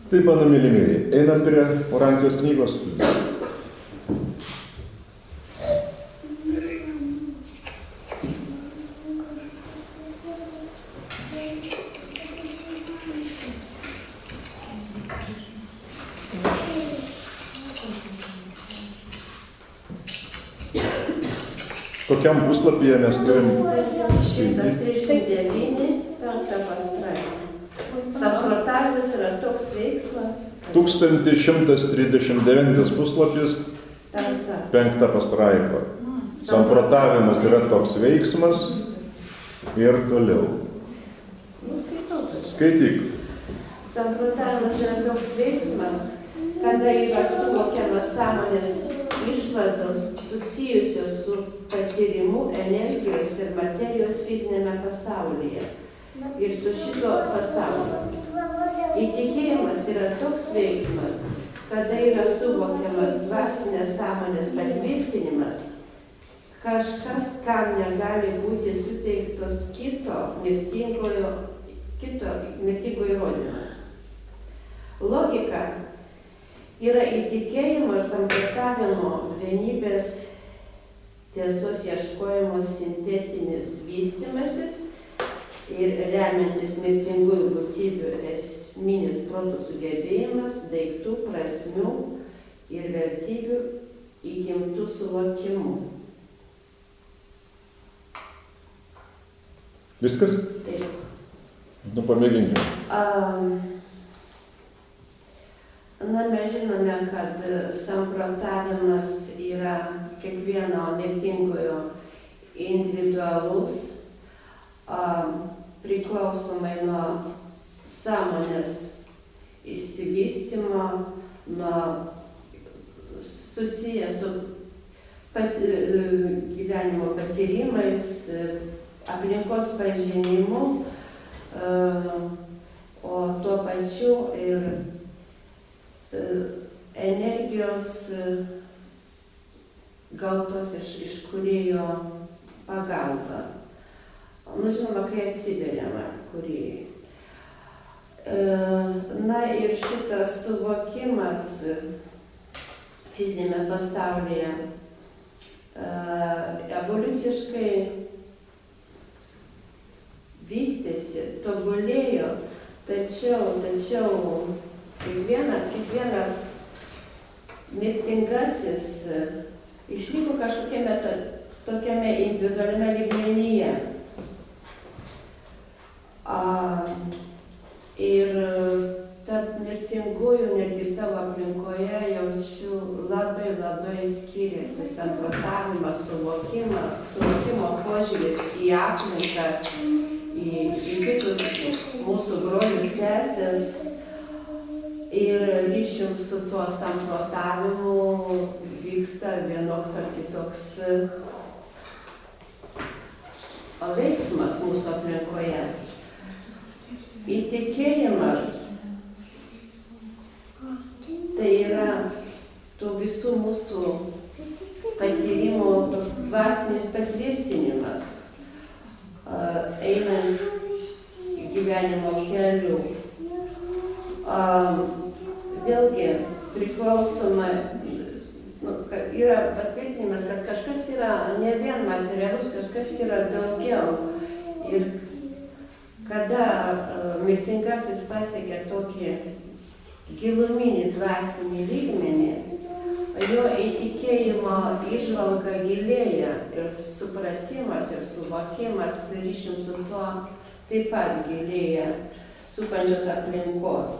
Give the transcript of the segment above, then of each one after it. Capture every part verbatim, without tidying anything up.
Taip, mano mylimieji, einam prie Orantijos knygos studijų. Kokiam puslapyje mes turim šimtas trisdešimt devyni, penktą pastraipą. Samprotavimas yra toks veiksmas. tūkstantis šimtas trisdešimt devintas puslapis, Penkta. penkta pastraipa. Samprotavimas yra toks veiksmas ir toliau. Nu, skaitau. Skaityk. Samprotavimas yra toks veiksmas, kada yra suvokiamas sąmonės išvados susijusios su patyrimu energijos ir materijos fizinėme pasaulyje ir su šito pasauliu. Įtikėjimas yra toks veiksmas, kada yra suvokiamas dvasinės sąmonės patvirtinimas, kažkas, kam negali būti suteiktos kito mirtingojo, kito mirtingo įrodymas. Logika yra įtikėjimo ir samprotavimo vienybės tiesos ieškojimo sintetinis vystymasis ir remiantis mirtingųjų būtybių esminis protų sugebėjimas, daiktų, prasmių ir vertybių įgimtų suvokimų. Viskas? Taip. Nu, pamėginkim. Um, na, mes žinome, kad samprotavimas yra kiekvieno mirtingojo individualus, um, priklausomai nuo sąmonės išsivystymo, nuo susijęs su pat, gyvenimo patyrimais, aplinkos pažinimu, o tuo pačiu ir energijos gautos iš, iš kūrėjo pagalba. Nu, žinoma, kai atsiveriama kūrėjai. Na ir šitas suvokimas fizinėme pasaulyje evoliuciškai vystėsi, tobulėjo, tačiau, tačiau kiekviena, kiekvienas mirtingasis išliko kažkokiame to, tokiame individualiame lygmenyje. A, ir tarp mirtingųjų netgi savo aplinkoje jaučiu labai labai skiriasi samprotavimas, suvokimą, suvokimo požiūris į aplinką, į, į kitus mūsų brolius sesės ir ryšium su tuo samprotavimu vyksta vienoks ar kitoks veiksmas mūsų aplinkoje. Įtikėjimas tai yra tų visų mūsų patyrimų toks dvasinis patvirtinimas, einant gyvenimo keliu. Vėlgi priklausoma, nu, yra patvirtinimas, kad kažkas yra ne vien materialus, kažkas yra daugiau. Ir kada uh, mirtingasis pasiekia tokį giluminį dvasinį lygmenį, jo įtikėjimo įžvalga gilėja ir supratimas ir suvokimas ryšium su tuo taip pat gilėja supančios aplinkos.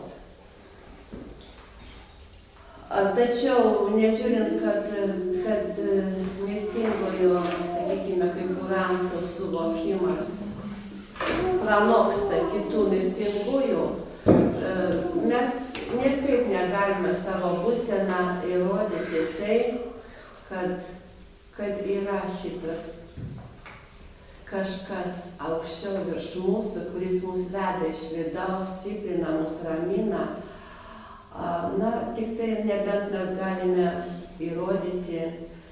Tačiau, nežiūrint, kad, kad mirtingojo, sakykime, kaip kurantų suvokimas pranoksta kitų mirtingųjų, mes niekaip negalime savo būseną įrodyti tai, kad, kad yra šitas kažkas aukščiau virš mūsų, kuris mus veda iš vidaus, stiprina, mus ramina. Na, tik tai nebent mes galime įrodyti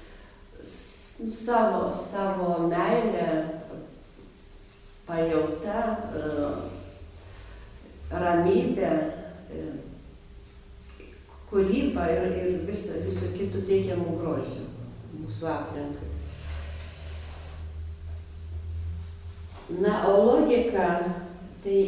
savo, savo meilę, pajautą, ramybę, kūrybą ir, ir visą, visą kitų teikiamų grožių mūsų aplinkai. Na, o logika, tai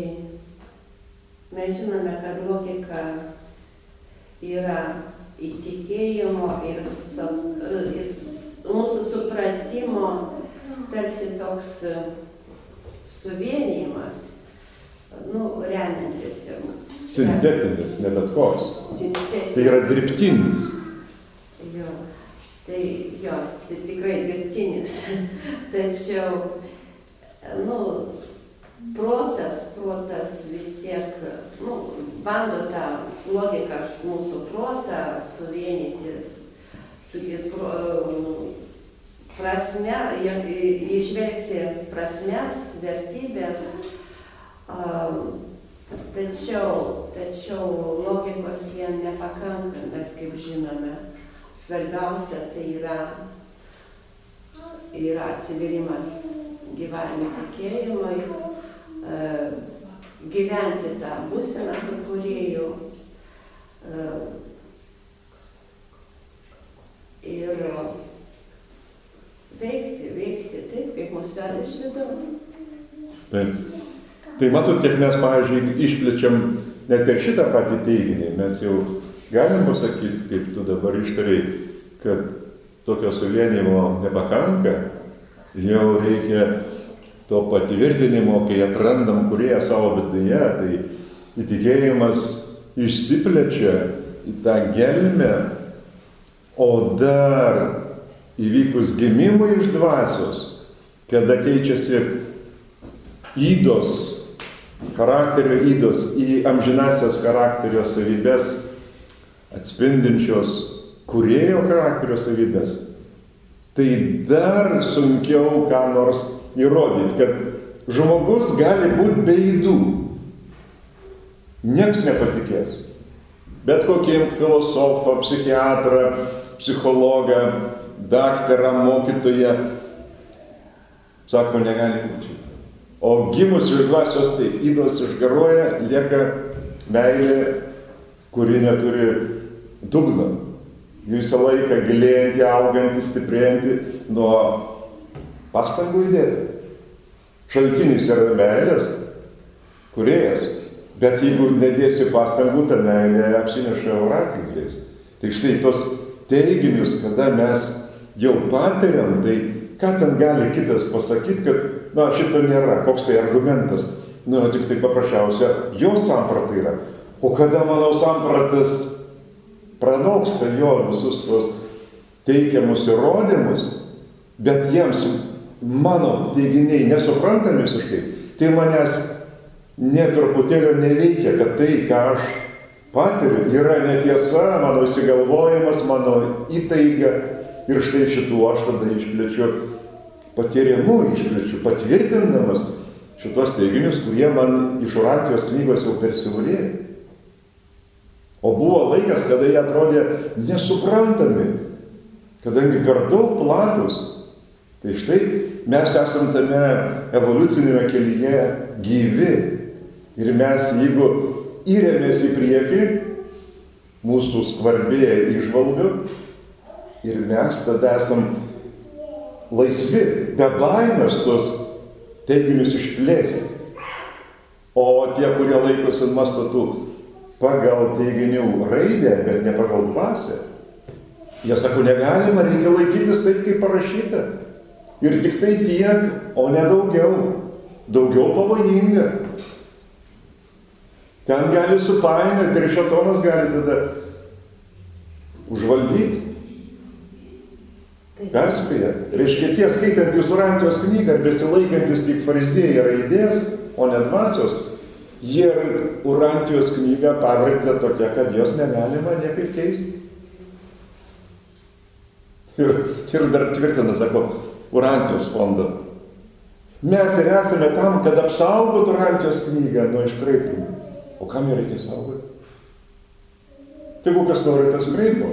mes žinome, kad logika yra įtikėjimo ir su, mūsų supratimo tarsi toks suvienijimas, nu, remiantis ir... Sintetinis, ne bet koks. Sintetinis. Tai yra dirbtinis. Jo, tai jos, tai tikrai dirbtinis. Tačiau, nu, protas, protas vis tiek, nu, bando tą logiką mūsų protą suvienyti, su pro, prasme, įžvelgti prasmes, vertybės, tačiau, tačiau logikos vien nepakanka, mes kaip žinome. Svarbiausia tai yra, yra atsivėrimas gyvavimo tikėjimui, gyventi tą būseną su kūrėju ir veikti, veikti taip, kaip mus veda iš vidaus. Taip. Tai matot, tiek mes, pavyzdžiui, išplečiam net ir šitą patį teiginį. Mes jau galim pasakyti, kaip tu dabar ištariai, kad tokio suvienimo nepakanka, jau reikia to patvirtinimo, kai atrandam kūrėją savo viduje, tai įtikėjimas išsiplečia į tą gelmę, o dar įvykus gimimui iš dvasios, kada keičiasi ydos, charakterio ydos į amžinasias charakterio savybės, atspindinčios kūrėjo charakterio savybės, tai dar sunkiau ką nors įrodyti, kad žmogus gali būti be ydų. Niekas nepatikės. Bet kokiem filosofą, psichiatrą, psichologą, daktarą, mokytoją, sako, negali būti šitą. O gimus iš dvasios, tai ydos išgaruoja, lieka meilė, kuri neturi dugno. Visą laiką gilėjanti, auganti, stiprėjanti nuo pastangų įdėti. Šaltinis yra meilės, kūrėjas. Bet jeigu nedėsi pastangų, ta meilė apsineša voratinkliais. Tai štai tos teiginius, kada mes jau patiriam, tai ką ten gali kitas pasakyti, kad, na, šito nėra, koks tai argumentas. Nu, tik tai paprasčiausia, jo samprata yra. O kada mano sampratas pranoksta jo visus tos teikiamus įrodymus, bet jiems mano teiginiai nesuprantami visiškai, tai manęs nė truputėlio neveikia, kad tai, ką aš patiriu, yra netiesa, mano įsigalvojimas, mano įtaiga. Ir štai šitų aš tada išplečiu patyrimu, išplečiu patvirtindamas šitos teiginius, kurie man iš Urantijos knygos jau persiūrėjo. O buvo laikas, kada jie atrodė nesuprantami, kadangi per daug platus. Tai štai mes esam tame evoliucinėme kelyje gyvi. Ir mes, jeigu įrėmės į priekį, mūsų skvarbėja įžvalga, ir mes tada esam laisvi, be baimės tos teiginius išplėsti. O tie, kurie laikosi nuostatų pagal teiginių raidę, bet ne pagal dvasią, jie sako, negalima, reikia laikytis taip, kaip parašyta. Ir tik tai tiek, o ne daugiau. Daugiau pavojinga. Ten gali supainioti ir šėtonas gali tada užvaldyti. Perspėja. Reiškia, tie skaitantys Urantijos knygą, besilaikantis tik fariziejai raidės, o ne dvasios, jie Urantijos knygą pavertė tokia, kad jos negalima niekaip keisti. Ir, ir dar tvirtina, sako, Urantijos fondo. Mes ir esame tam, kad apsaugot Urantijos knygą nuo iškraipimų. O kam ją reikia saugoti? Tegu kas nori, tas kraipo.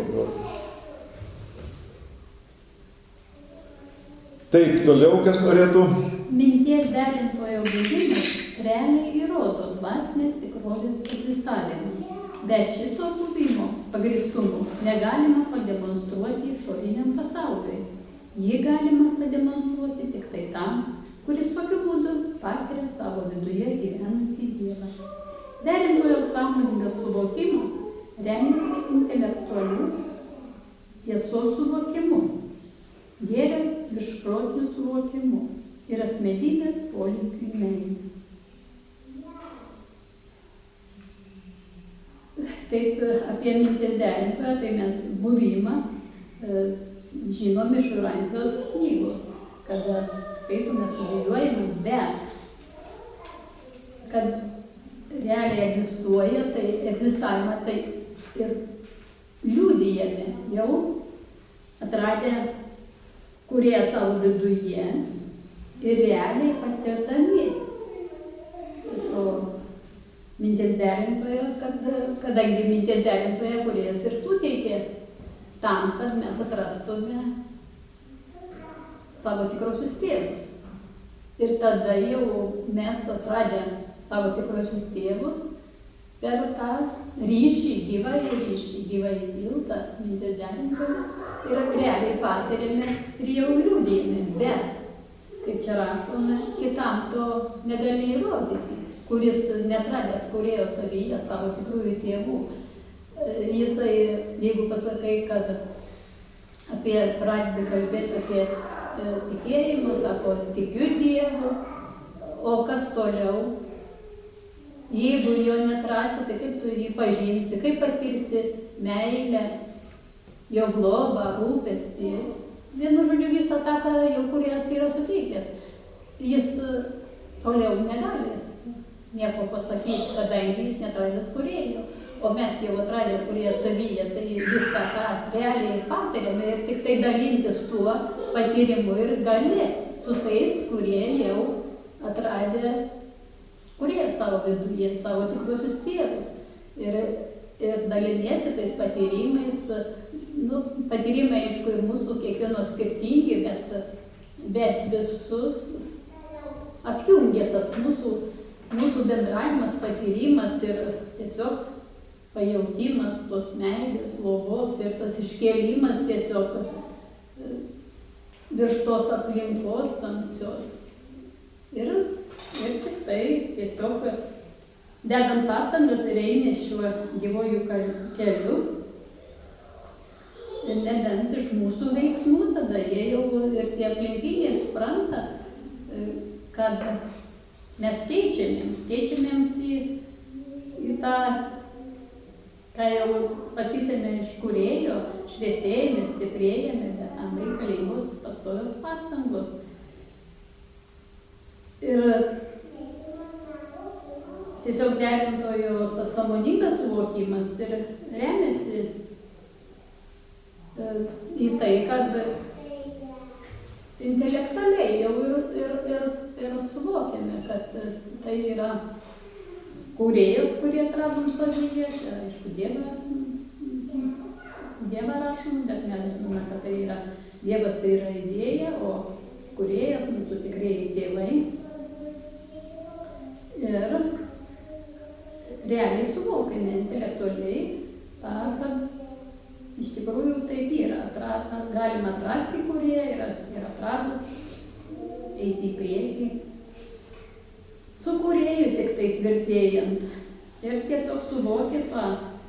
Taip, toliau kas norėtų? Minties derintojo buvimas realiai įrodo dvasinės tikrovės egzistavimą. Bet šito buvimo pagrįstumu negalima pademonstruoti išoriniam pasauliui. Jį galima pademonstruoti tik tai tam, kuris tokiu būdu patiria savo viduje gyvenantį Dievą. Derintojo sąmoningas suvokimas remiasi intelektualiu tiesos suvokimu, gėrio viršprotiniu suvokimu ir asmenybės polinkiu į meilę. Taip, apie minties derintoją, tai mes buvimą e, žinom iš Urantijos knygos, kada skaitome, studijuojame, bet kad realiai egzistuoja, tai egzistavimą tai ir liudijame jau atradę, kurie savo viduje ir realiai patirdami to minties derintojo, kad, kadangi minties derintojo kūrėjas ir suteikė tam, kad mes atrastume savo tikrosius tėvus. Ir tada jau mes atradę savo tikrosius tėvus per tą ryšį, gyvąjį ryšį, gyvąjį tiltą, minties derintojo ir realiai patiriame ir jau liudijame, bet, kaip čia rašome, kitam to negali įrodyti, kuris netradęs kūrėjo savyje savo tikrųjų tėvų. Jisai, jeigu pasakai, kad apie, pradedi kalbėti apie e, tikėjimą, sako, tikiu Dievu, o kas toliau? Jeigu jo netrasi, tai kaip tu jį pažinsi, kaip patirsi meilę, jo globą, rūpestį. Vienu žodžiu, visą tą, ką jau kūrėjas yra suteikęs. Jis toliau negali nieko pasakyti, kadangi jis netradęs kūrėjo. O mes jau atradę kūrėją savyje, tai viską, ką realiai patiriame ir tik tai dalintis tuo patyrimu ir gali su tais, kurie jau atradę kūrėją savo viduje, savo tikrosius tėvus. Ir, ir daliniesi tais patyrimais, nu, patyrimai, aišku, ir mūsų kiekvieno skirtingi, bet, bet visus apjungia tas mūsų Mūsų bendravimas, patyrimas ir tiesiog pajautimas tos meilės, globos ir tas iškėlimas tiesiog virš tos aplinkos tamsios. Ir, ir tik tai tiesiog dedant pastangas ir eini šiuo gyvojų keliu. Ir nebent iš mūsų veiksmų, tada jie jau ir tie aplinkiniai supranta, kad mes keičiamėms, keičiamėms į, į tą, ką jau pasisėmė iš kūrėjo, šviesėjame, stiprėjame, bet tam reikalingos pastovios pastangos. Ir tiesiog derintojo tas sąmoningas suvokimas ir remiasi į tai, kad intelektualiai jau ir, ir, ir, ir suvokiame, kad tai yra kūrėjas, kurį atradom savyje, čia aišku Dievą, Dievą rašom, bet mes žinome, kad tai yra Dievas, tai yra idėja, o kūrėjas mūsų tikrieji tėvai. Ir realiai suvokiame intelektualiai, tą, kad iš tikrųjų taip yra, Atra, galima atrasti kūrėją ir, ir atradus, eiti į priekį, su kūrėju tik tai tvirtėjant ir tiesiog suvoki tą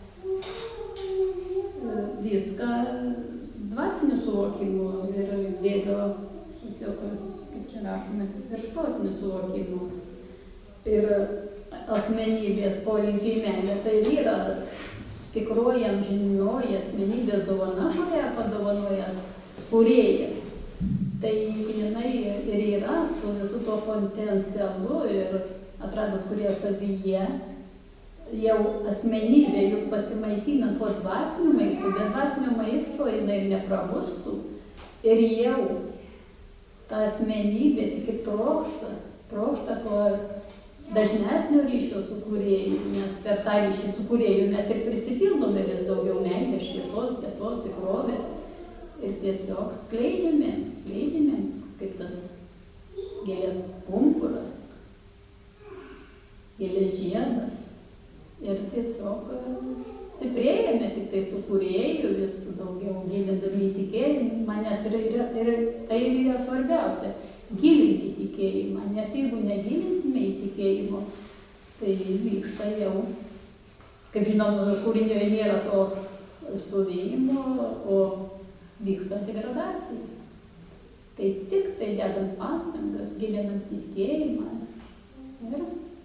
viską dvasiniu suvokimu ir dėlio, tiesiog, kaip čia rašome, viršprotiniu suvokimu. Ir asmenybės polinkiai meilė, tai yra tikroji amžinoji asmenybės dovana, kurią padovanojas kūrėjas. Tai jinai ir yra su visu to potencialu ir atradus kūrėją savyje, jau asmenybė juk pasimaitina tuo dvasiniu maistu, bet dvasinio maisto jinai neprabustų. Ir jau ta asmenybė tik ir trokšta, trokšta ko dažnesnio ryšio su kūrėju, nes per tą ryšį su kūrėju mes ir prisipildome vis daugiau meilės, šviesos, tiesos, tikrovės ir tiesiog skleidžiamėms, skleidžiamėms, kaip tas gėlės pumpuras, gėlės žiedas ir tiesiog stiprėjame tik tai su kūrėju, vis daugiau gilindami į tikėjimą, nes ir, ir, ir tai yra svarbiausia - gilinti tikėjimą, nes jeigu negilinsime į tikėjimą, tai vyksta jau, kaip žinom, kūrinioje nėra to stovėjimo, o vyksta degradacija. Tai tik tai dedant pastangas, gilinant tikėjimą ir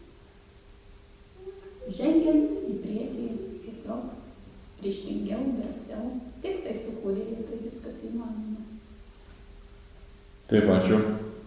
žengiant į priekį tiesiog ryžtingiau, drąsiau, tik tai su kūrėju, tai viskas įmanoma. Taip, ačiū.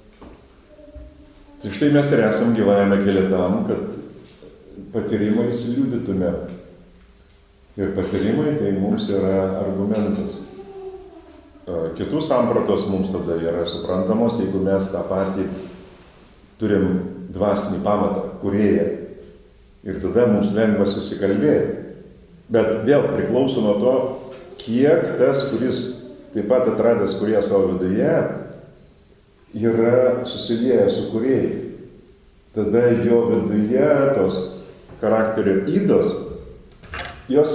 Tai štai mes ir esam gyvajame kelyje tam, kad patyrimais liudytume. Ir patyrimai tai mums yra argumentas. Kitų sampratos mums tada yra suprantamos, jeigu mes tą patį turim dvasinį pamatą, kūrėją. Ir tada mums lengva susikalbėti. Bet vėl priklauso nuo to, kiek tas, kuris taip pat atradęs kūrėją savo viduje, yra susiliejęs su kūrėju. Tada jo viduje tos charakterio ydos, jos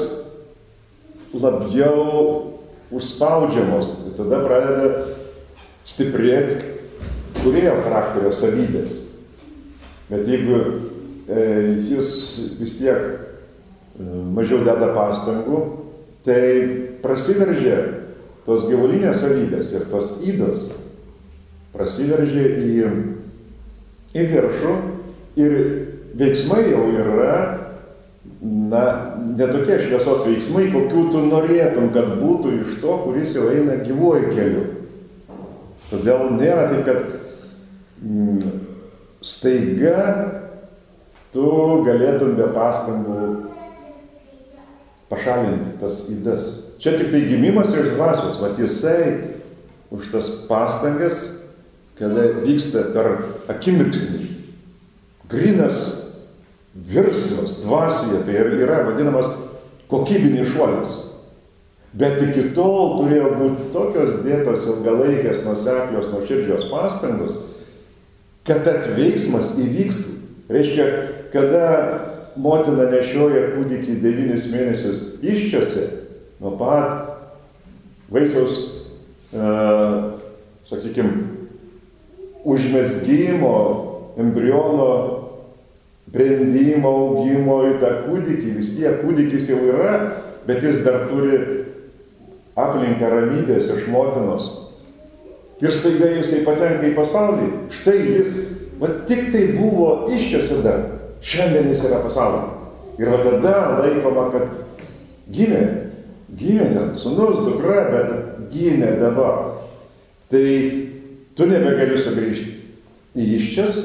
labiau užspaudžiamos, tada pradeda stiprėti kūrėjo charakterio savybės. Bet jeigu e, jis vis tiek e, mažiau deda pastangų, tai prasiveržia tos gyvulinės savybės ir tos ydos prasiveržia į, į viršų ir veiksmai jau yra, na, netokie šviesos veiksmai, kokių tu norėtum, kad būtų iš to, kuris jau eina gyvuoju keliu. Todėl nėra taip, kad mm, staiga tu galėtum be pastangų pašalinti tas ydas. Čia tik tai gimimas iš dvasios, vat jisai už tas pastangas, kada vyksta per akimirksnį, grynas virsmas dvasioje, tai yra vadinamas kokybinis šuolis. Bet iki tol turėjo būti tokios dėtos ilgalaikės, nuoseklios, nuoširdžios pastangos, kad tas veiksmas įvyktų. Reiškia, kada motina nešioja kūdikį devynis mėnesius iščiose, nuo pat vaisiaus, e, sakykime, užmezgimo, embriono brendimo, augimo į tą kūdikį, vis tiek kūdikis jau yra, bet jis dar turi aplinką ramybės iš motinos. Ir staiga jisai patenka į pasaulį. Štai jis, va tik tai buvo iščiose dar, šiandien jis yra pasaulyje. Ir va tada laikoma, kad gimė, gimė ten, sūnus, dukra, bet gimė dabar. Tai tu nebegali sugrįžti į iščias.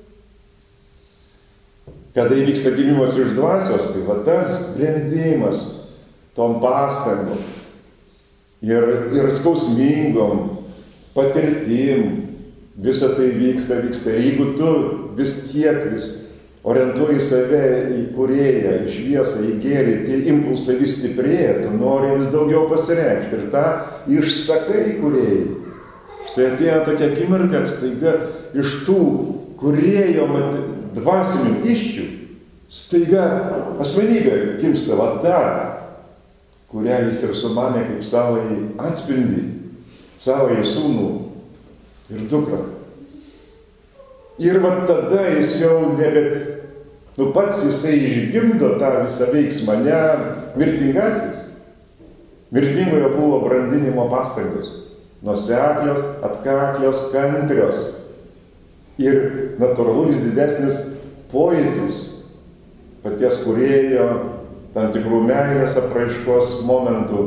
Kada įvyksta gimimas iš dvasios, tai va tas brendimas tom pastangom ir, ir skausmingom patirtim, visa tai vyksta, vyksta. Ir jeigu tu vis tiek vis orientuoji save į kūrėją, į šviesą, į gėrį, tie impulsai vis stiprėja, tu nori vis daugiau pasireikšti ir tą išsakai kūrėjai. Štai atėjo tokia akimirka, kad staiga iš tų kūrėjo mat... dvasinių iščių, staiga asmenybė gimsta va ta, kurią jis ir sumanė kaip savąjį atspindį, savąjį sūnų ir dukrą. Ir va tada jis jau nebe, nu pats jisai išgimdo tą visą veiksmą, ne mirtingasis. Mirtingojo buvo brandinimo pastangos, nuoseklios, atkaklios, kantrios. Ir natūralus didesnis pojūtis paties kūrėjo, tam tikrų meilės apraiškos momentų.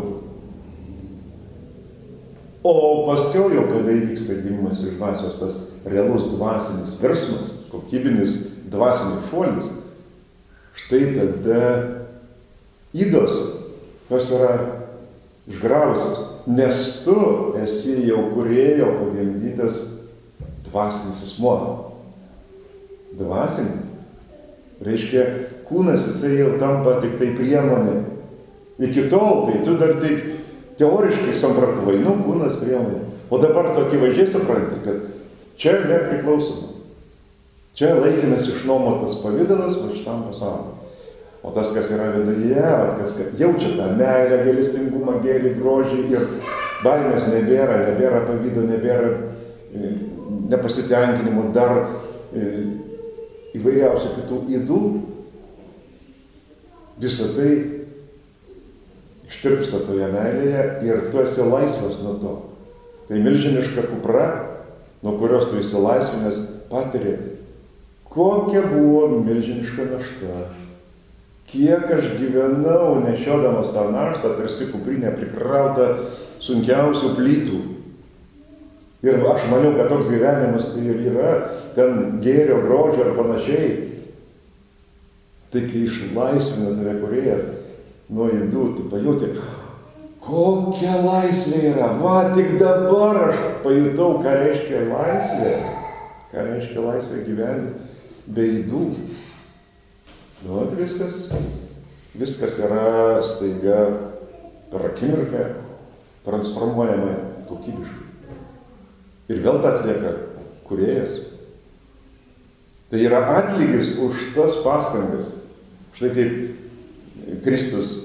O paskiau jau, kada įvyksta gimimas iš dvasios, tas realus dvasinis virsmas, kokybinis dvasinis šuolis, štai tada ydos, kas yra išgravusios, nes tu esi jau kūrėjo pagimdytas dvasinis asmuo. Dvasinis. Reiškia, kūnas jisai jau tampa tik tai priemonė. Iki tol, tai tu dar taip teoriškai samprotavai, nu, kūnas priemonė. O dabar tokį vaizdžiai supranti, kad čia nepriklausoma. Čia laikinas išnuomotas pavidalas va šitam pasauliu. O tas, kas yra viduje, kas jaučia tą meilę, gailestingumą, gėrį, grožį ir baimės nebėra, nebėra pavydo, nebėra nepasitenkinimų, dar įvairiausių kitų ydų, visą tai ištirpsta toje meilėje ir tu esi laisvas nuo to. Tai milžiniška kupra, nuo kurios tu išsilaisvinęs patiri, kokia buvo milžiniška našta. Kiek aš gyvenau nešiodamas tą naštą, tarsi kuprinė prikrauta sunkiausių plytų. Ir aš maniau, kad toks gyvenimas tai ir yra, ten gėrio, grožio ir panašiai. Tai kai išlaisvina tave Kūrėjas nuo ydų, tu pajūti, kokia laisvė yra. Va, tik dabar aš pajutau, ką reiškia laisvė. Ką reiškia laisvė gyventi be ydų. Nu, tai viskas, viskas yra staiga per akimirką transformuojama kokybiškai. Ir vėl tą atlieka Kūrėjas. Tai yra atlygis už tas pastangas. Štai kaip Kristus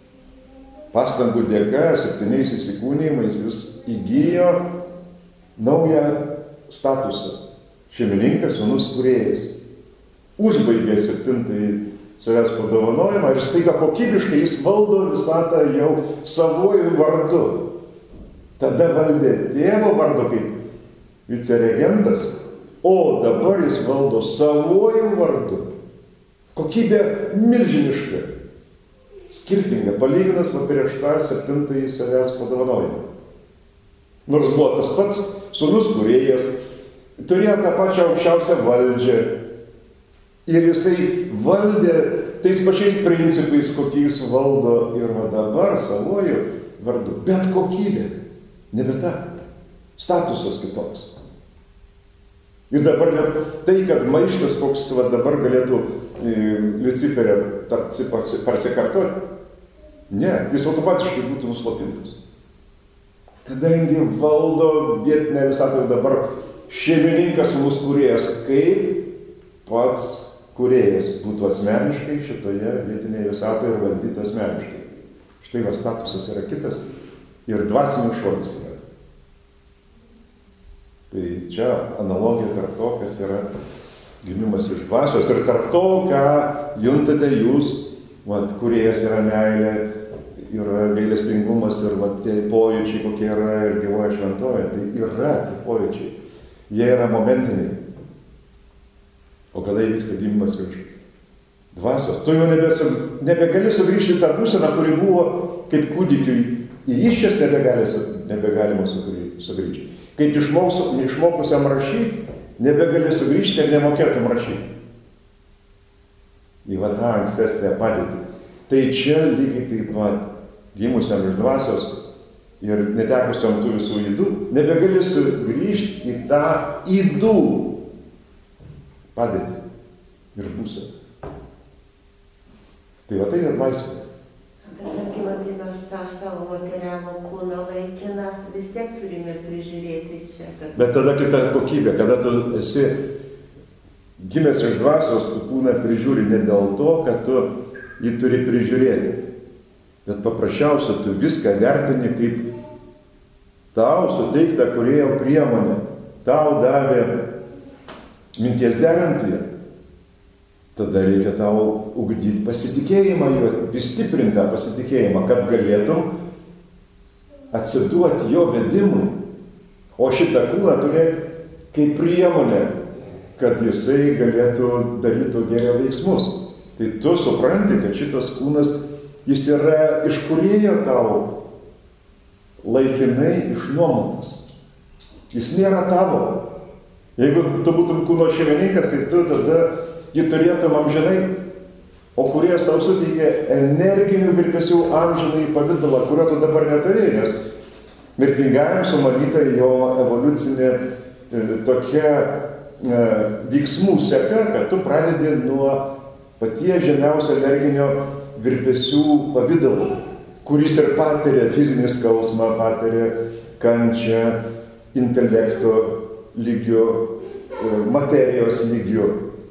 pastangų dėka, septyniais įsikūnijimais, jis įgijo naują statusą. Šeimininkas, sūnus, Kūrėjas. Užbaigė septintąjį savęs padovanojimą ir staiga kokybiškai jis valdo visatą jau savojų vardu. Tada valdė tėvo vardu kaip viceregentas, o dabar jis valdo savojų vardu. Kokybė milžiniška, skirtinga, palyginus va prieš tą septintąjį savęs padovanojimą. Nors buvo tas pats sūnus Kūrėjas, turėjo tą pačią aukščiausią valdžią ir jisai valdė tais pačiais principais, kokiais valdo ir va dabar savojų vardu. Bet kokybė, nebe ta, statusas kitoks. Ir dabar net tai, kad maištas koks va dabar galėtų Liuciferė tarsi parsikartoti, ne, jis automatiškai būtų nuslopintas. Kadangi valdo vietinę visatą dabar šeimininkas sūnus Kūrėjas, kaip pats Kūrėjas būtų asmeniškai šitoje vietinėje visatoje ir valdytų asmeniškai. Štai va statusas yra kitas ir dvasinis šuolis yra. Tai čia analogija tarp to, kas yra gimimas iš dvasios ir tarp to, ką juntate jūs, vat, Kūrėjas yra meilė, yra gailestingumas ir vat, tie pojūčiai, kokie yra ir gyvoja šventovė, tai yra tie pojūčiai. Jie yra momentiniai. O kada įvyksta gimimas iš dvasios, tu jau nebesu, nebegali sugrįžti tą būseną, kuri buvo kaip kūdikiui į įsčias, nebegali, nebegalima sugrįžti. Kaip išmokusiam rašyti, nebegali sugrįžti ir nemokėtum rašyti. Į va tą ankstesnę padėtį. Tai čia lygiai taip pat gimusiam iš dvasios ir netekusiam tų visų ydų, nebegali sugrįžti į tą ydų padėtį ir būseną. Tai va tai ir laisvė. Bet tarkim, tai mes tą savo materialų kūną laikiną vis tiek turime prižiūrėti čia. Kad... Bet tada kita kokybė, kada tu esi gimęs iš dvasios, tu kūną prižiūri ne dėl to, kad tu jį turi prižiūrėti. Bet paprasčiausia, tu viską vertini kaip tau suteikta Kūrėjo priemonė. Tau davė minties derinti. Tada reikia tau ugdyti pasitikėjimą, vis stiprinti tą pasitikėjimą, kad galėtum atsiduoti jo vedimui. O šitą kūną turėti kaip priemonę, kad jisai galėtų daryti gėrio veiksmus. Tai tu supranti, kad šitas kūnas, jis yra iš Kūrėjo tau laikinai išnuomotas. Jis nėra tavo. Jeigu tu būtum kūno šeimininkas, tai tu tada jį turėtum amžinai, o Kūrėjas tau suteikė energinių virpesių amžinai pavidalą, kurio tu dabar neturi, nes mirtingajam sumalyta jo evoliucinė e, tokia e, veiksmų seka, kad tu pradedi nuo paties žemiausio energinio virpesių pavidalų, kuris ir patiria fizinį skausmą, patiria kančią, intelekto lygiu, materijos lygiu.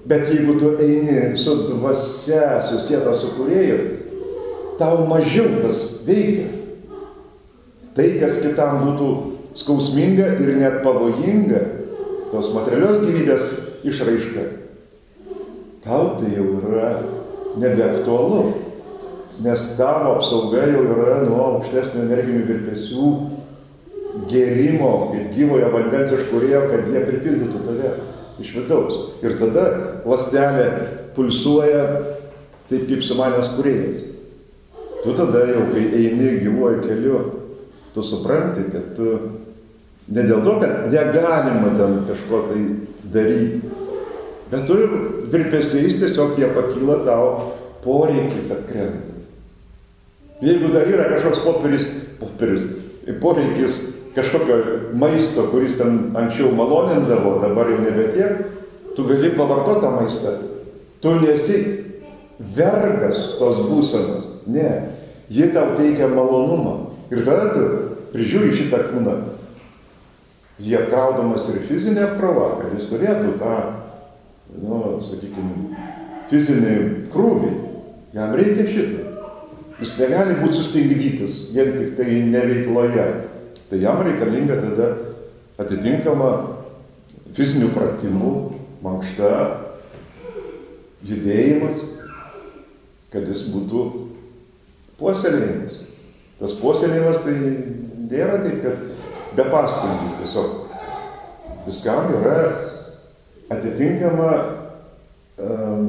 Bet jeigu tu eini su dvasia, susieta su kūrėju, tau mažiau tas veikia. Tai, kas kitam būtų skausminga ir net pavojinga, tos materialios gyvybės išraiška, tau tai jau yra nebeaktualu, nes tavo apsauga jau yra nuo aukštesnio energinių virpesių gėrimo, kaip gyvojo vandens iš kūrėjo, kad jie pripildytų tave iš vidaus. Ir tada ląstelė pulsuoja taip, kaip sumanęs kūrėjas. Tu tada jau, kai eini gyvuoju keliu, tu supranti, kad tu ne dėl to, kad negalima ten kažko tai daryti, bet tu virpesiais tiesiog jie pakyla, tau poreikis atkrenta. Jeigu dar yra kažkoks popierius, popierius, poreikis kažkokio maisto, kuris ten anksčiau malonindavo, dabar jau nebe tiek, tu gali pavartoti tą maistą. Tu nesi vergas tos būsenos. Ne, ji tau teikia malonumą. Ir tada tu prižiūri šitą kūną. Jie apkraudamas ir fizinė apkrova, kad jis turėtų tą, nu, sakykime, fizinį krūvį. Jam reikia šitą. Jis negali būti sustingdytas, vien tik tai neveikloje. Tai jam reikalinga tada atitinkama fizinių pratimų, mankšta, judėjimas, kad jis būtų puoselėjimas. Tas puoselėjimas tai nėra taip, kad be pastangų tiesiog. Viskam yra atitinkama um,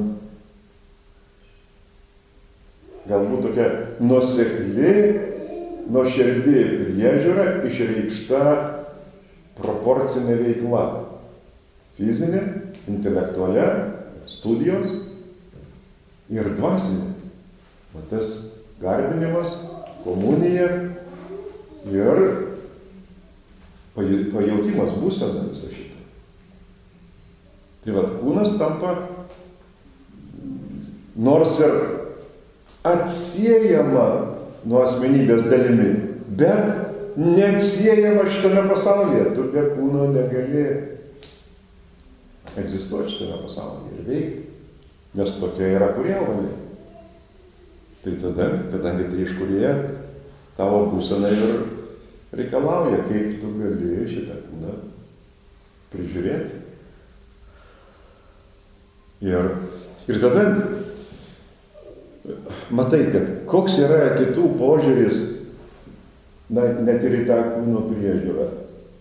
galbūt tokia nuosekli, nuoširdi priežiūra išreikšta proporcinė veikla. Fizinė, intelektualia, studijos ir dvasinė. O tas garbinimas, komunija ir pajautimas būsena visą šitą. Tai vat kūnas tampa nors ir atsiejama nuo asmenybės dalimi, bet neatsiejama šitame pasaulyje. Tu be kūno negali egzistuoti šitame pasaulyje ir veikti, nes tokia yra kūrėjo valia. Tai tada, kadangi tai iš kūrėjo, tavo būsena ir reikalauja, kaip tu gali šitą kūną prižiūrėti. Ir, ir tada matai, kad koks yra kitų požiūris, na, net ir į tą kūno priežiūrą.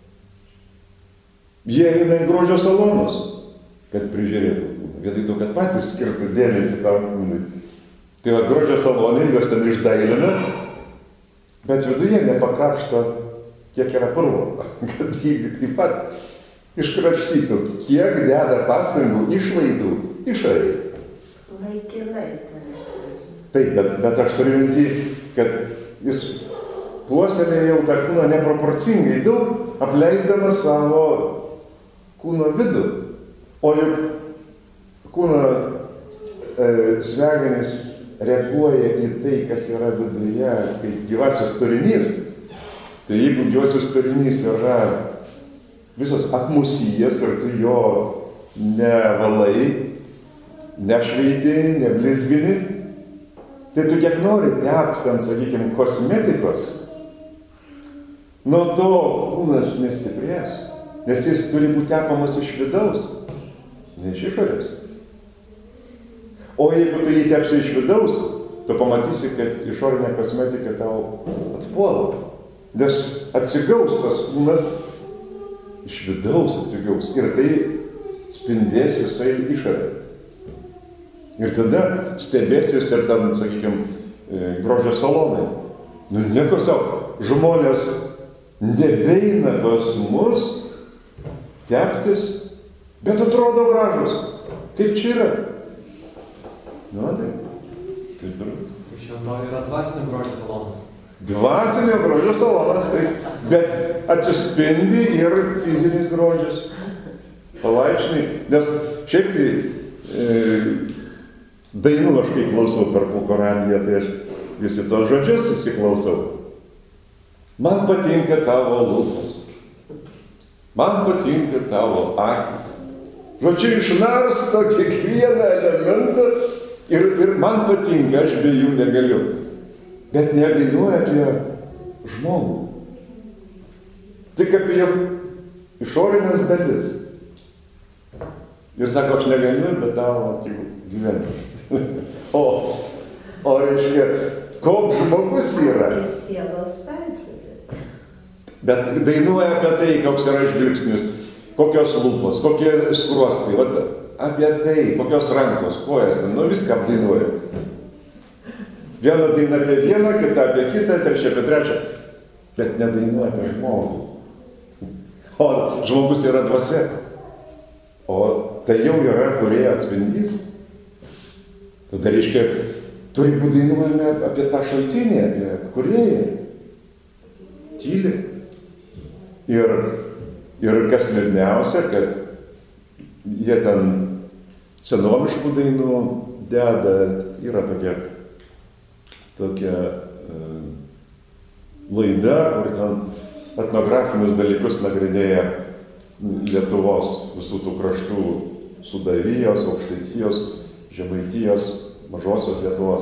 Jie eina į grožio salonus, kad prižiūrėtų kūną, vietoj to, kad patys skirtų dėmesį tam kūnui. Tai va, grožio salonai juos ten išdailina, bet viduje nepakrapšto, kiek yra purvo, kad jį taip pat iškrapštytų, kiek deda pastangų, išlaidų, išorėje. Laikinai. Taip, bet, bet aš turiu minti, kad jis puoselėja jau tą kūną neproporcingai daug, apleisdamas savo kūno vidų. O juk kūno e, smegenys reaguoja į tai, kas yra viduje, kaip gyvasis turinys. Tai jeigu gyvasis turinys yra visos apmusijas ir tu jo nevalai, nešveiti, neblizgini, tai tu kiek nori tepti ten, sakykime, kosmetikos, nuo to kūnas nestiprės, nes jis turi būti tepamas iš vidaus, ne iš išorės. O jeigu tu jį tepsi iš vidaus, tu pamatysi, kad išorinė kosmetika tau atpuola, nes atsigaus tas kūnas, iš vidaus atsigaus ir tai spindės visai išorė. Ir tada stebėsis ir ten, sakykime, grožio salonai. Nu, nieko savo, žmonės nebeina pas mus teptis, bet atrodo gražus. Kaip čia yra? Nu, taip. Taip ir. Tai šventoji yra dvasinio grožio salonas. Dvasinio grožio salonas, taip. Bet atsispindi ir fizinis grožis. Palaipsniui. Nes šiaip tai e, dainų aš kai klausau per Pūko radiją, tai aš visi tos žodžius įsiklausau. Man patinka tavo lūpos, man patinka tavo akis, Žodžiu, išnarsto kiekvieną elementą ir, ir man patinka, aš be jų negaliu. Bet nedainuoja apie žmogų. Tik apie jo išorinės dalis. Ir sako, aš negaliu, bet tavo gyvenimą. o, o reiškia, koks žmogus yra. Tai sielos veidrodis. Bet dainuoja apie tai, koks yra žvilgsnis, kokios lūpos, kokie skruostai, vat, apie tai, kokios rankos, kojas, nu viską apdainuoja. Viena daina apie vieną, kita apie kitą, trečia apie trečią, bet nedainuoja apie žmogų. O žmogus yra dvasia. O tai jau yra kūrėjo atspindys. Tada reiškia, turi būti dainuojame apie tą šaltinį, apie kūrėją. Tyli. Ir, ir kas liūdniausia, kad jie ten senoviškų dainų deda, yra tokia, tokia e, laida, kur ten etnografinius dalykus nagrinėja Lietuvos visų tų kraštų, Sudavijos, Aukštaitijos, Žemaitijos, Mažosios Lietuvos.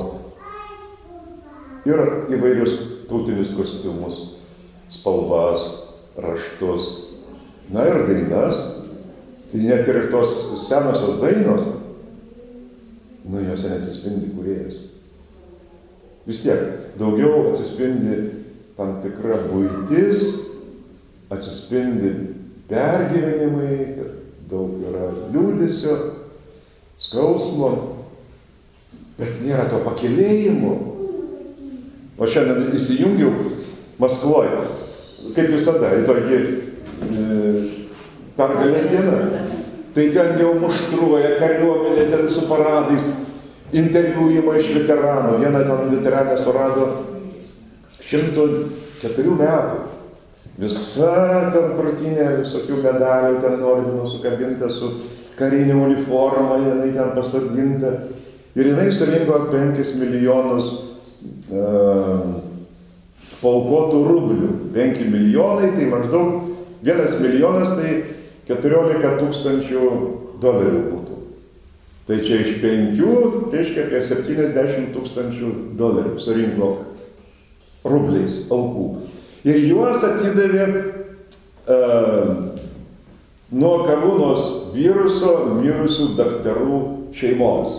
Ir įvairius tautinius kostiumus, spalvas, raštus, na ir dainas. Tai net ir tos senosios dainos, nu jose neatsispindi kūrėjas. Vis tiek, daugiau atsispindi tam tikra buitis, atsispindi pergyvenimai, daug yra liūdesio, skausmo, bet nėra to pakylėjimo. O šiandien įsijungiau Maskvoje, kaip visada, į tokį e, pergalės dieną. Tai ten jau muštruoja kariuomenė, ten su paradais, interviu ima iš veteranų. Vieną ten veteranę surado šimto keturių metų. Visa ten krūtinė, visokių medalių, ten ordinų sukabinta su karinė uniforma, jinai ten pasodinta. Ir jinai surinko penkis milijonus uh, paukotų rublių. Penki milijonai, tai maždaug vienas milijonas, tai keturiolika tūkstančių dolerių būtų. Tai čia iš penkių, reiškia apie septyniasdešimt tūkstančių dolerių surinko rubliais aukų. Ir juos atidavė uh, nuo karūnos viruso mirusių daktarų šeimoms.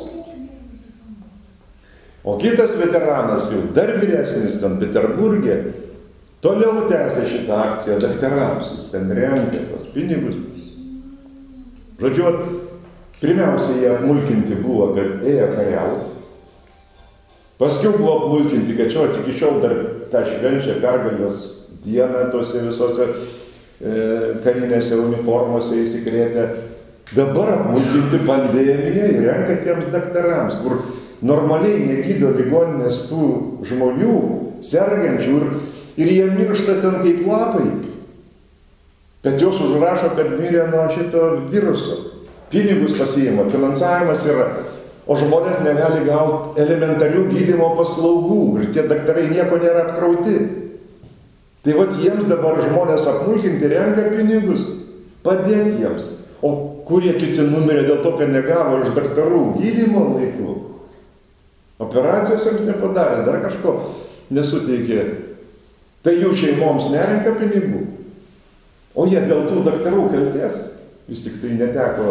O kitas veteranas, jau dar vyresnis, ten Peterburgė, toliau tęsė šitą akciją daktarams, jis ten rengia tos pinigus. Žodžiu, pirmiausia, jie apmulkinti buvo, kad ėjo kariauti. Paskiau buvo apmulkinti, kad čia tik iki šiol dar tą švenčia pergalės dieną tose visose e, karinėse uniformose įsikrėtę. Dabar apmulkinti pandemiją ir renka tiems daktarams, kur normaliai negydo ligoninės tų žmonių, sergančių, ir, ir jie miršta ten kaip lapai. Bet jos užrašo, kad mirė nuo šito viruso. Pinigus pasiima, finansavimas yra, o žmonės negali gauti elementarių gydymo paslaugų ir tie daktarai nieko nėra apkrauti. Tai vat jiems dabar žmonės apmulkinti renka pinigus, padėti jiems. O kurie kiti numirė dėl to, kad negavo iš daktarų gydymo laikų. Operacijos jiems nepadarė, dar kažko nesuteikė. Tai jų šeimoms nerenka pinigų. O jie dėl tų daktarų kaltės vis tik tai neteko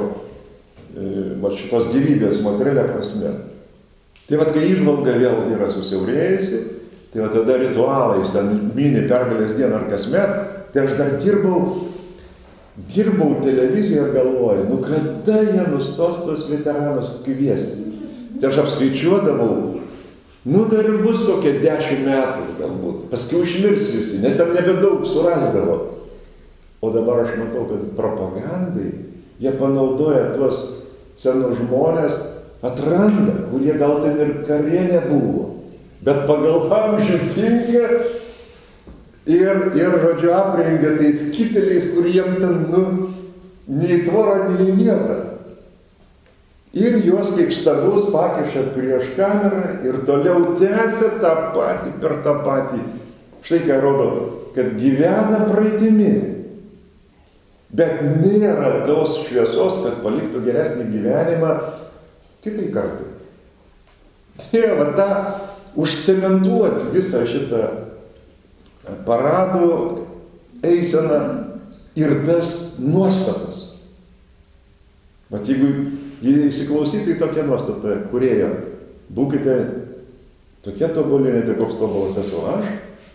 e, šitos gyvybės materialia prasme. Tai vat, kai įžvalga vėl yra susiaurėjusi, tai vat tada ritualais, ten mini pergalės dieną ar kasmet, tai aš dar dirbau, dirbau televiziją ir galvoju, nu kada jie nustos tos veteranus kviesti. Tai aš apskaičiuodavau, nu dar ir bus kokie dešimt metų galbūt, paskui užmirs visi, nes ten nebedaug surasdavo. O dabar aš matau, kad propagandai jie panaudoja tuos senus žmonės, atranda, kurie gal ten ir karė nebuvo, bet pagal amžių tinka ir, ir žodžiu, aprengia tais kiteliais, kur jiem ten, nu, nei tvora, nei nieko. Ir juos kaip stabus pakiša prieš kamerą ir toliau tęsia tą patį per tą patį. Štai ką rodo, kad gyvena praeitimi. Bet nėra tos šviesos, kad paliktų geresnį gyvenimą kitai kartai. Dieve, tą užcementuoti visą šitą paradų eiseną ir tas nuostatas. Vat jeigu įsiklausyti į tokią nuostatą, kūrėjo, būkite tokie tobuli, net ir koks tobulas esu aš,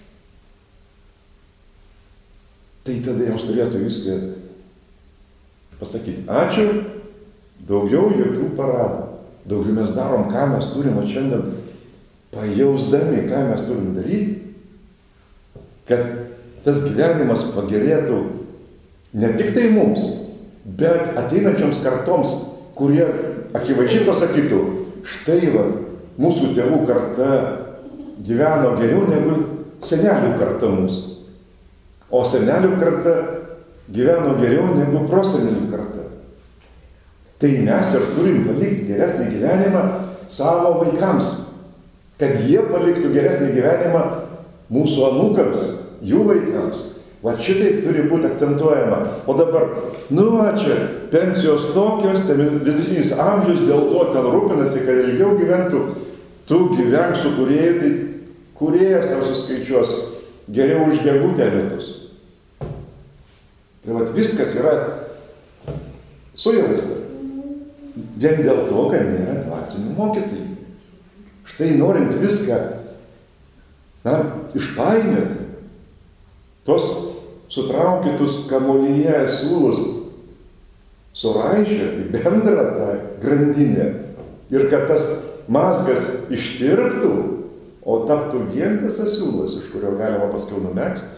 tai tada jiems turėtų viską pasakyti. Ačiū, daugiau jokių paradų. Daugiau mes darom, ką mes turim šiandien, pajausdami, ką mes turim daryti, kad tas gyvenimas pagerėtų ne tik tai mums, bet ateinančioms kartoms, kurie akivaizdžiai pasakytų, štai va, mūsų tėvų karta gyveno geriau negu senelių karta mūsų. O senelių karta gyveno geriau negu prosenelių karta. Tai mes ir turim palikti geresnį gyvenimą savo vaikams, kad jie paliktų geresnį gyvenimą mūsų anūkams, jų vaikams. Va šitaip turi būti akcentuojama. O dabar, nu va čia, pensijos tokios, tai vidutinis amžius, dėl to ten rūpinasi, kad ilgiau gyventų, tu gyvenk su kūrėju, tai kūrėjas tau suskaičiuos geriau už gegutę metus. Tai va viskas yra sujaukta. Vien dėl to, kad nėra dvasinių mokytojų. Štai norint viską, na, išpainioti, tos sutraukytus kamuolyje siūlus suraišyti bendrą tą grandinę ir kad tas mazgas ištirptų, o taptų vientisas siūlas, iš kurio galima paskiau numegzti,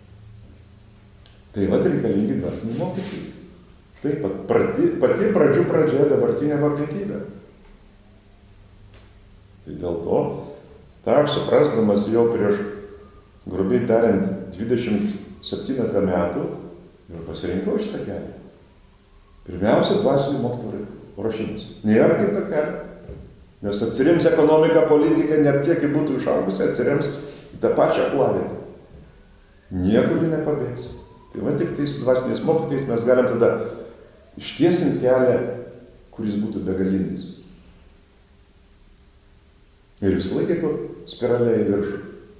tai vad reikalingi dvasiniai mokytojai. Štai pati, pati pradžių pradžia dabartinė aplinkybė. Tai dėl to, tą suprasdamas jau prieš, grubiai tariant, dvidešimt septynetą metų ir pasirinkau šitą kelią. Pirmiausia, dvasinių mokytojų ruošimas. Nėra kito kelio. Nes atsirems ekonomika, politika, net kiek būtų išaugusi, atsirems į tą pačią aklavietę. Niekur ji nepabėgs. Tai va tik tais dvasiniais mokytojais mes galim tada ištiesinti kelią, kuris būtų begalinis. Ir vis laikėtų spiralę į viršų.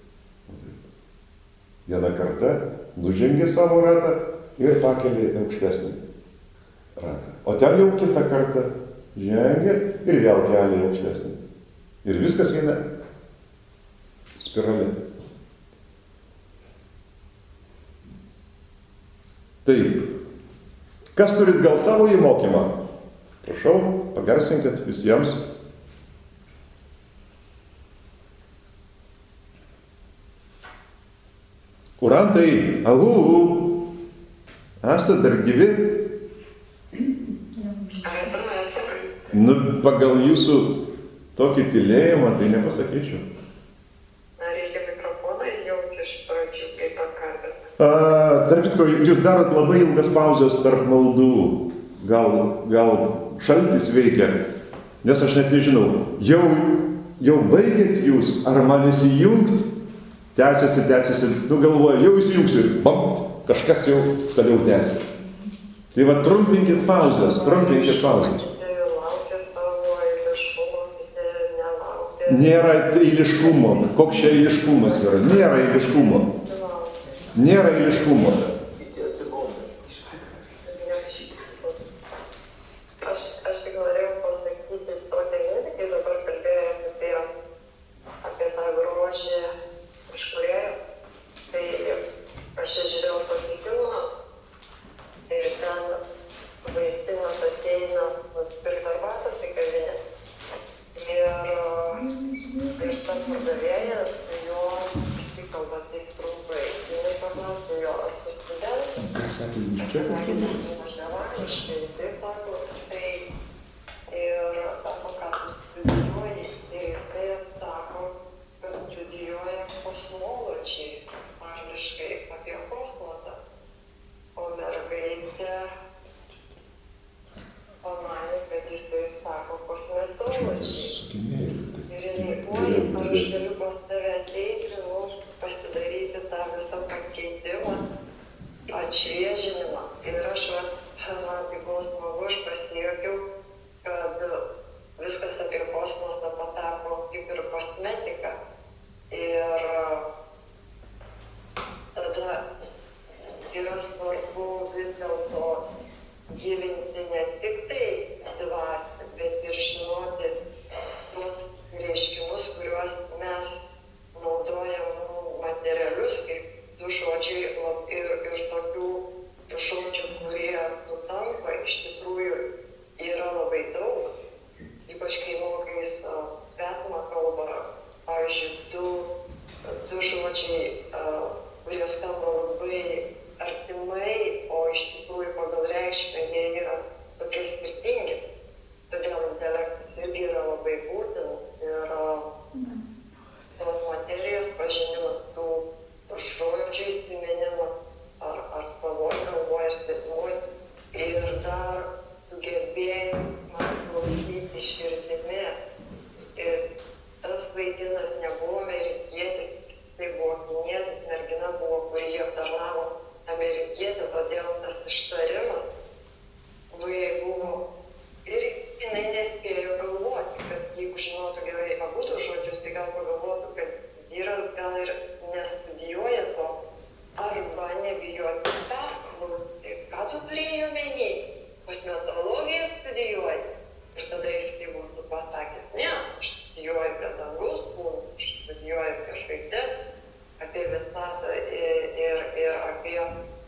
Viena karta nužengė savo ratą ir pakelė aukštesnį ratą. O ten jau kitą kartą žengė ir vėl kelią aukštesnį. Ir viskas viena spiralė. Taip. Kas turit gal savo įmokymą? Prašau, pagarsinkit visiems. Kurantai, ahu, esate dar gyvi? Nu, pagal jūsų tokį tylėjimą, tai nepasakyčiau. Na, reikia mikrofoną įjungti iš pradžių, kaip pakalbėt. Tarp kitko, jūs darot labai ilgas pauzes tarp maldų. Gal, gal šaltis veikia, nes aš net nežinau. Jau, jau baigėt jūs, ar man įsijungt? Tęsiasi, tęsiasi, nu galvoju, jau įsijungsiu ir bam, kažkas jau toliau tęsia. Tai va, trumpinkit pauzes, trumpinkit pauzes. Nėra eiliškumo. Koks čia eiliškumas yra? Nėra eiliškumo. Nėra eiliškumo. Aš, aš tik norėjau pasakyti tokią mintį, kai dabar kalbėjome apie, apie tą grožį iš kūrėjo. Tai aš čia žiūrėjau pasikimą ir ten vaikinas ateina nusipirkti arbatos į kavinę. Ir ir tas pardavėjas, jo kalba taip trumpai. Jinai paklausė jo, ar tu studentas? Kas atėjo čia? Aš nevaniškai, taip sako, tai ir sako, ką tu studijuoji. Ir jisai atsako, kad studijuoja kosmologiai, angliškai apie kosmosą. O mergaitė pamanė, kad jisai sako kosmetologiai. Ir jinai, oi, ar aš galiu pas tave ateiti, nu, pasidaryti tą visą pakeitimą, atšviežinimą. Ir aš va mes naudojam materialius, kaip du žodžiai ir, ir tokių žodžių, kurie nutampa, iš tikrųjų yra labai daug. Ypač kai mokais uh, svetimą kalbą, pavyzdžiui, du, du žodžiai, uh, kurie skamba labai artimai, o iš tikrųjų pagal reikšmę jie yra tokie skirtingi. Todėl intelektas irgi yra labai būtinas ir uh, tos materijos pažinimas, tų žodžių įsiminimas ar, ar pavoj galvoje ir svetimoj ir dar sugebėjimas klausyti širdimi. Ir tas vaikinas nebuvo amerikietis, tai buvo kinietis, mergina buvo, kuri jį aptarnavo amerikietį, todėl tas ištarimas, nu jai buvo ir jinai nespėjo galvoti, kad jeigu žinotų gerai abudu žodžius, tai gal pagalvotų, kad vyras gal ir nestudijuoja to, arba nebijoti perklausti, ką tu turėjai omeny. Kosmetologiją studijuoji. Ir tada iš tai būtų pasakęs, ne, aš studijuoju apie dangaus kūnus, aš studijuoju apie žvaigždes, apie visatą ir, ir, ir apie...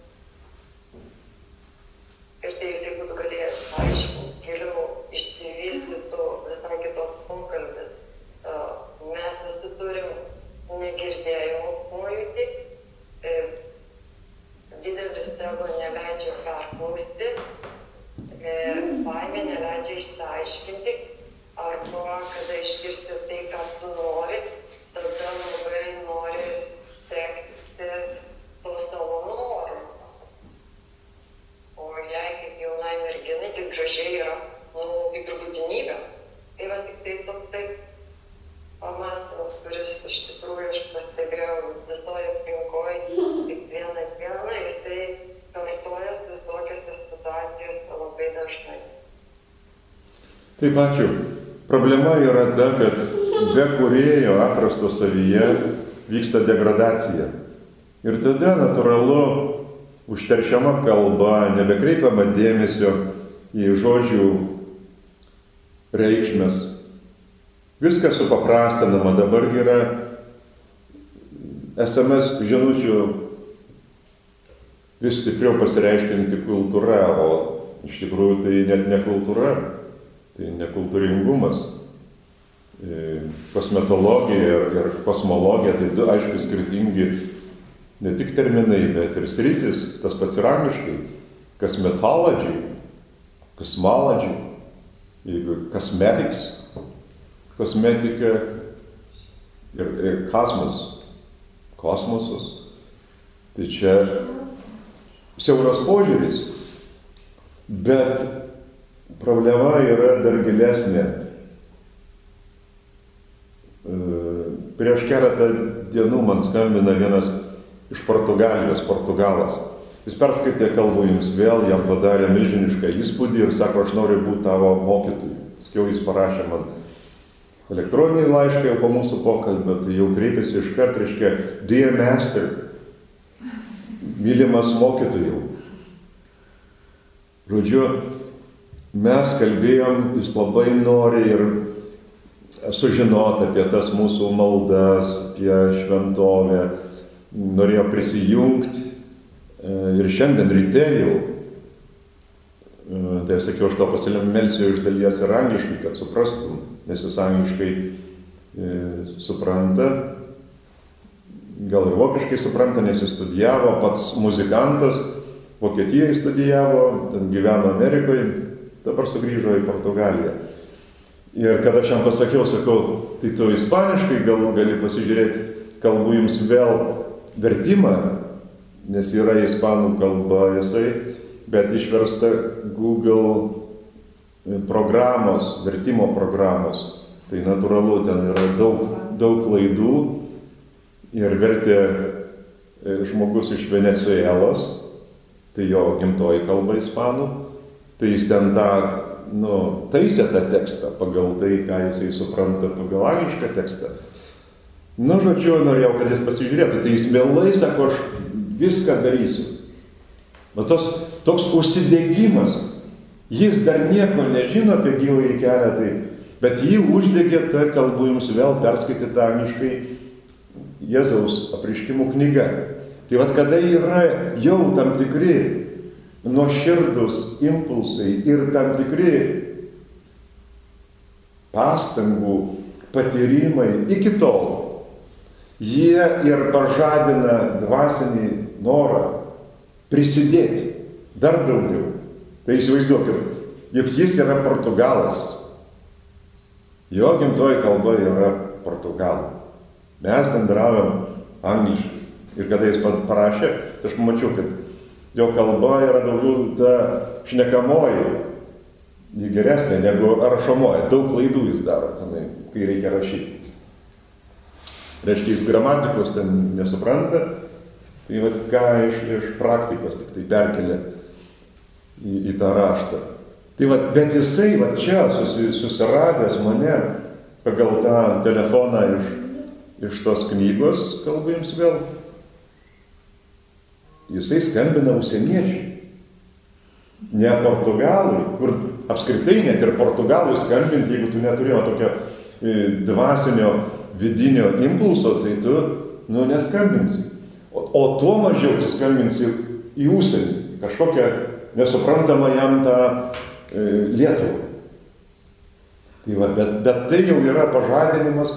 Ir tai jisai būtų galėjęs aiškinti, giliau išsivystytų visai kitos pokalbis. Mes visi turim negirdėjimo pojūtį, didelis ego neleidžia perklausti, baimė neleidžia išsiaiškinti, arba kada išgirsti tai, ką tu nori, tada labai nori sekti to savo norų. O jei kaip jaunai merginai, tai gražiai yra, nu, kaip ir būtinybė. Tai va tik tai toks taip pamastymas, kuris iš tikrųjų aš pastebėjau visoje aplinkoje, kiekvieną dieną, jisai kartojas visokiose situacijose labai dažnai. Taip, ačiū. Problema yra ta, kad be kūrėjo atrasto savyje vyksta degradacija. Ir tada natūralu užteršiama kalba, nebekreipiama dėmesio į žodžių reikšmes. Viskas supaprastinama, dabar yra es em es žinučių vis stipriau pasireiškinti kultūra, o iš tikrųjų tai net ne kultūra, tai nekultūringumas. Kosmetologija ir, ir kosmologija tai du aišku skirtingi ne tik terminai, bet ir sritis, tas pats ir angliškai. Cosmetology, cosmology, jeigu cosmetics, kosmetika ir, ir kosmos, kosmosas. Tai čia siauras požiūris, bet problema yra dar gilesnė. Prieš keletą dienų man skambina vienas iš Portugalijos, Portugalas. Jis perskaitė Kalbu jums vėl, jam padarė milžinišką įspūdį ir sako, aš noriu būti tavo mokytoju. Paskiau jis parašė man elektroninį laišką jau po mūsų pokalbio, tai jau kreipėsi iškart, reiškia, Dear Master, mylimas mokytojau. Žodžiu, mes kalbėjom, jis labai nori ir sužinoti apie tas mūsų maldas, apie šventovę, norėjo prisijungti ir šiandien ryte jau, tai aš sakiau, aš to pasimelsiu iš dalies ir angliškai, kad suprastum, nes jis angliškai e, supranta, gal ir vokiškai supranta, nes jis studijavo, pats muzikantas, Vokietijoje studijavo, ten gyveno Amerikoje, dabar sugrįžo į Portugaliją. Ir kada aš jam pasakiau, sakau, tai tu ispaniškai gal gali pasižiūrėti, kalbu jums vėl vertimą, nes yra ispanų kalba jisai, bet išversta Google programos, vertimo programos. Tai natūralu, ten yra daug, daug klaidų ir vertė žmogus iš Venesuelos, tai jo gimtoji kalba ispanų, tai jis ten tą, nu, taisė tą tekstą pagal tai, ką jisai supranta pagal anglišką tekstą. Nu, žodžiu, norėjau, kad jis pasižiūrėtų, tai jis mielai sako, aš viską darysiu. O tos, toks užsidegimas, jis dar nieko nežino apie gyvąjį kelią, tai Bet jį uždegė, ta kalbu jums vėl perskaityti angliškai, Jėzaus apreiškimų knyga. Tai vat kada yra jau tam tikri nuoširdus impulsai ir tam tikri pastangų patyrimai iki tol, jie ir pažadina dvasinį norą prisidėti dar daugiau. Tai įsivaizduokit, juk jis yra portugalas. Jo gimtoji kalba yra portugalų. Mes bendraujam angliškai. Ir kada jis parašė, tai aš pamačiau, kad jo kalba yra daugiau ta šnekamoji, ji geresnė negu rašomoji. Daug klaidų jis daro tenai, kai reikia rašyti. Reiškia, jis gramatikos ten nesupranta, tai vat ką iš, iš praktikos tik tai perkelia į, į tą raštą. Tai vat, bet jisai vat čia susi, susiradęs mane pagal tą telefoną iš, iš tos knygos, kalbu jums vėl, jisai skambina užsieniečiui. Ne portugalui, kur apskritai net ir portugalui skambinti, jeigu tu neturėjo tokio dvasinio vidinio impulso, tai tu, nu, neskambinsi. O, o tuo mažiau tu skambinsi į užsienį, kažkokią nesuprantamą jam tą e, Lietuvą. Tai va, bet, bet tai jau yra pažadinimas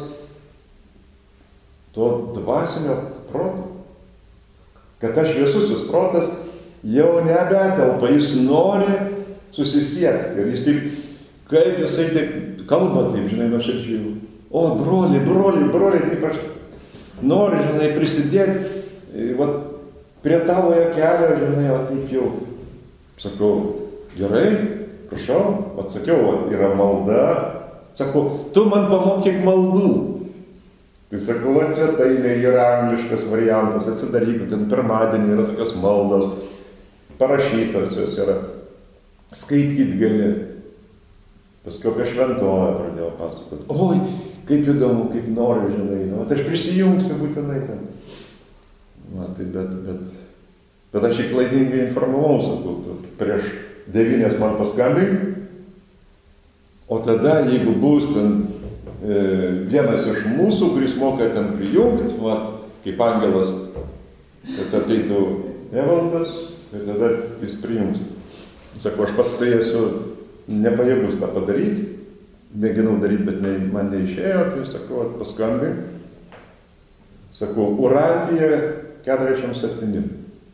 to dvasinio proto. Kad tas šviesusis protas jau nebetelpa, jis nori susisiekti. Ir jis taip, kaip jisai taip kalba, taip, žinai, nuoširdžiai. O, broli, broli, broli, taip aš noriu, žinai, prisidėti, va, prie tavojo kelio, žinai, va, taip jau. Sakau, gerai, prašau, atsakiau, va, yra malda. Sakau, tu man pamokyk maldų. Tai sakau, svetainė yra angliškas variantas, atsidaryk, ten pirmadienį yra tokios maldos, parašytos jos yra, skaityt gali. Paskui apie šventovę pradėjau pasakoti. Oi, kaip įdomu, kaip noriu, žinai, nu, tai aš prisijungsiu būtinai ten. Na, tai bet, bet, bet aš jį klaidingai informavau, sakau, tu prieš devynės man paskambink, o tada, jeigu bus ten vienas iš mūsų, kuris moka ten prijungti, va, kaip angelas, kad ateitų Evaldas ir tada jis prijungs. Sakau, aš pats tai esu nepajėgus tą padaryti, mėginau daryti, bet ne, man neišėjo, tai sakau, paskambink. Sakau, Urantija keturiasdešimt septyni.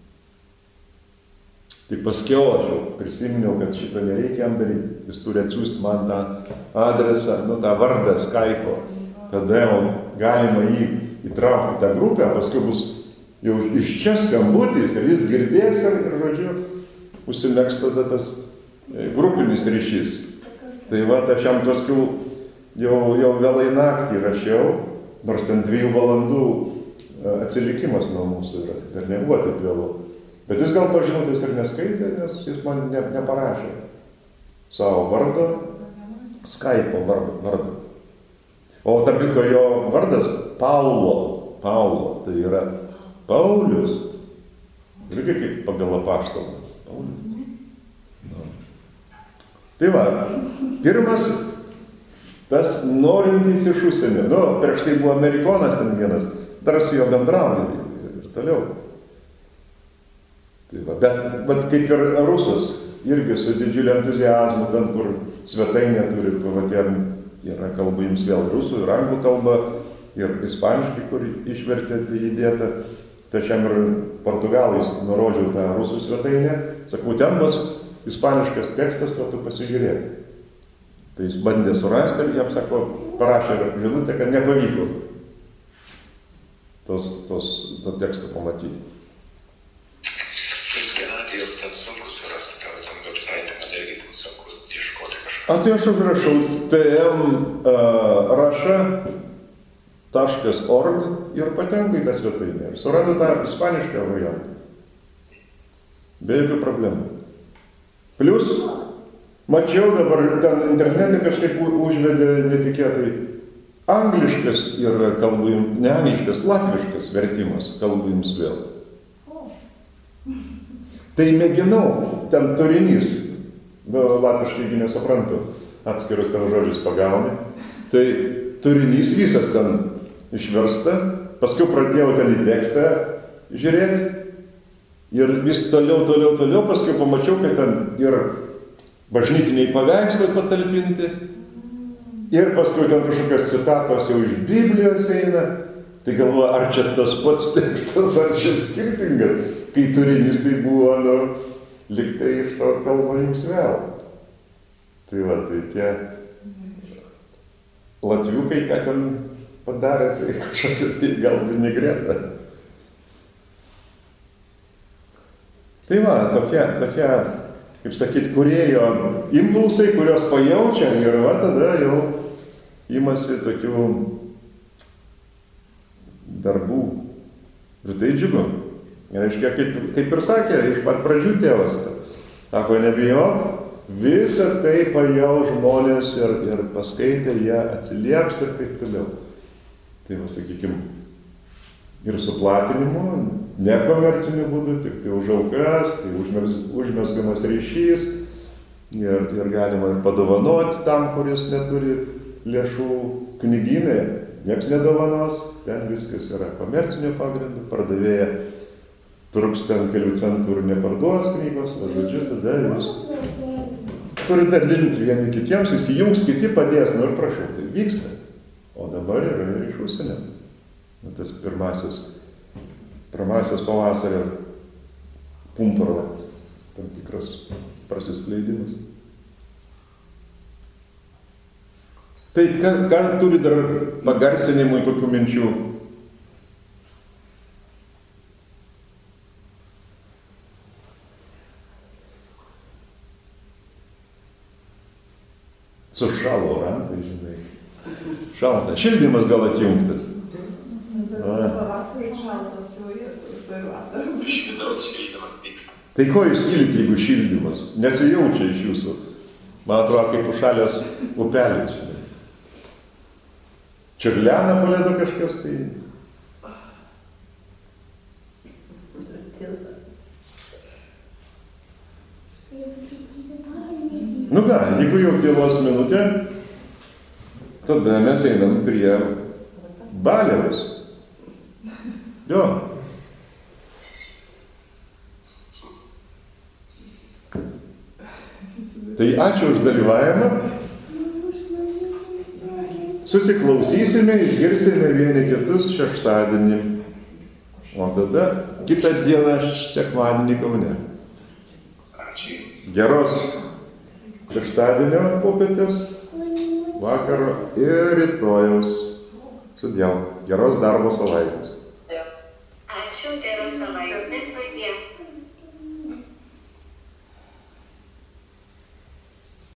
Tai paskiau aš jau prisiminiau, kad šito nereikia jam daryti. Jis turi atsiųsti man tą adresą, nu, tą vardą Skype'o. Tada jau galima jį įtraukti į tą grupę, paskui bus jau iš čia skambutis ir jis girdės ir, ir žodžiu, užsimegs tada tas grupinis ryšys. Tai va, aš jam paskui jau, jau vėlai naktį rašiau, nors ten dviejų valandų atsilikimas nuo mūsų yra, tai dar nebuvo taip vėlu. Bet jis gal to žinutės ir neskaitė, nes jis man ne, neparašė savo vardą, Skype'o vardą. O tarp kitko jo vardas Paulo, Paulo, tai yra Paulius, irgi kaip pagal apaštalą. Paulius. No. Tai va, pirmas tas norintis iš užsienio, nu, prieš tai buvo amerikonas ten vienas, dar su juo bendrauja ir, ir toliau. Tai va, bet, bet kaip ir rusas, irgi su didžiuliu entuziazmu, ten kur svetainė turi, kur va, ten yra kalba jums vėl rusų ir anglų kalba, ir ispaniškai, kur išvertė tai įdėta. Tai aš jam ir portugalais nurodžiau tą rusų svetainę, sakau, ten bus ispaniškas tekstas, to tu pasižiūrėk. Tai jis bandė surasti ir jam, sako, parašė žinutę, kad nepavyko tos, tos, to teksto pamatyti. A tai aš užrašau t m raša taškas org ir patenku į tą svetainę. Ir surandu tą ispanišką variantą. Be jokių problemų. Plius, mačiau dabar ten internete kažkaip užvedė netikėtai angliškas ir kalbu jums, ne angliškas, latviškas vertimas, kalbu jums vėl. Tai mėginau, ten turinys, nu, latviškai nesuprantu, atskirus ten žodžius pagauni. Tai turinys visas ten išversta, paskui pradėjau ten į tekstą žiūrėti ir vis toliau, toliau, toliau, paskui pamačiau, kad ten ir bažnytiniai paveikslai patalpinti ir paskui ten kažkokios citatos jau iš Biblijos eina. Tai galvoju, ar čia tas pats tekstas, ar čia skirtingas, kai turinys tai buvo, nu, liktai iš to kalba jums vėl. Tai va, tai tie latviukai, ką ten padarė, tai kažkokia tai gal vinigreta. Tai va, tokie, tokie, kaip sakyt, kūrėjo impulsai, kurios pajaučia ir va, tada jau imasi tokių darbų. Ir tai džiugu. Ir aiškia, kaip, kaip ir sakė, iš pat pradžių tėvas, sako, nebijok, visą tai pajau žmonės ir, ir paskaitę, jie atsilieps ir taip toliau. Tai va, sakykime, ir su platinimu, nekomerciniu būdu, tik tai už aukas, tai užmes, užmesgamas ryšys ir, ir galima ir padovanoti tam, kuris neturi lėšų knygynai. Niekas nedovanos, ten viskas yra komercinio pagrindu, pardavėja truks ten kelių centų ir neparduos knygos, o žodžiu, tada jūs turite dalinti vieni kitiems, įsijungs, kiti padės, nu ir prašau, tai vyksta. O dabar yra ir iš užsienio. Tas pirmasis, pirmasis pavasario pumparo, tam tikras prasiskleidimas. Taip, ką, ką turi dar pagarsinimui tokių minčių? Sušalo rantai, žinai. Šalta. Šildymas gal atjungtas. Pavasaris šaltas, jau ir vasarą. Šildymas vyksta. Tai ko jūs tylit, jeigu šildymas? Nesijaučia iš jūsų. Man atrodo, kaip užšalęs upelis, žinai. Čiurlena po ledu kažkas, tai... Nu ką, jeigu jau tylos minutė, tada mes einam prie baliaus. Jo. Tai ačiū už dalyvavimą. Susiklausysime, išgirsime vieni kitus šeštadienį. O tada kitą dieną sekmadienį Kaune. Geros šeštadienio popietės, vakaro ir rytojaus. Sudiev. Geros darbo savaitės. Ačiū, geros savaitės, sudiev.